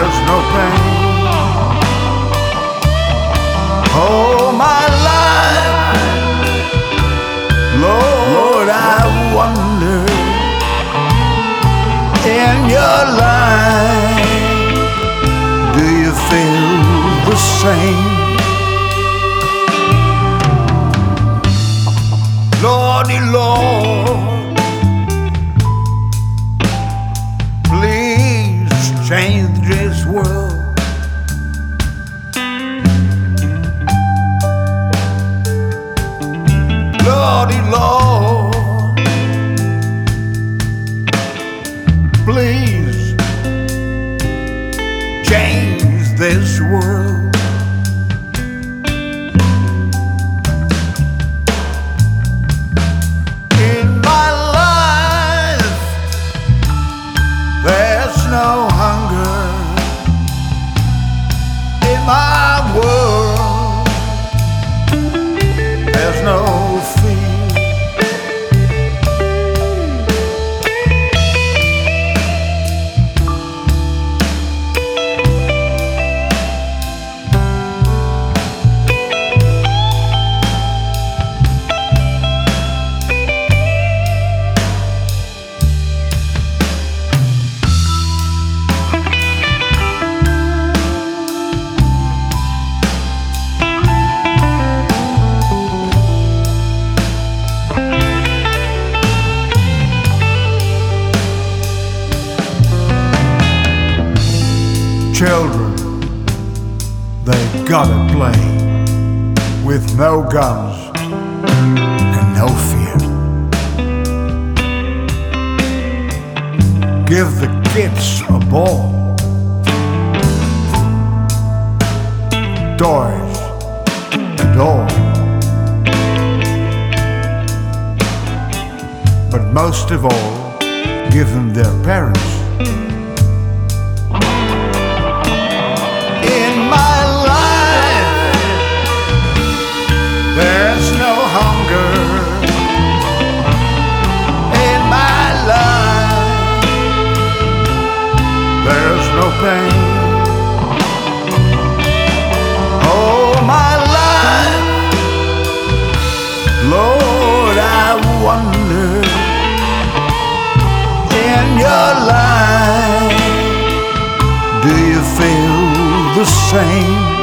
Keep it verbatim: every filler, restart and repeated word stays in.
there's no pain. Oh, my life, Lord, I wonder, in your life, do you feel the same? Lordy, Lord, please change this world. Lordy, Lord, please change this world. In my life, there's no hunger. In my world, there's no fear. Children, they gotta play with no guns and no fear. Give the kids a ball, toys and all, but most of all, give them their parents. There's no hunger in my life. There's no pain. Oh, my life, Lord, I wonder, in your life, do you feel the same?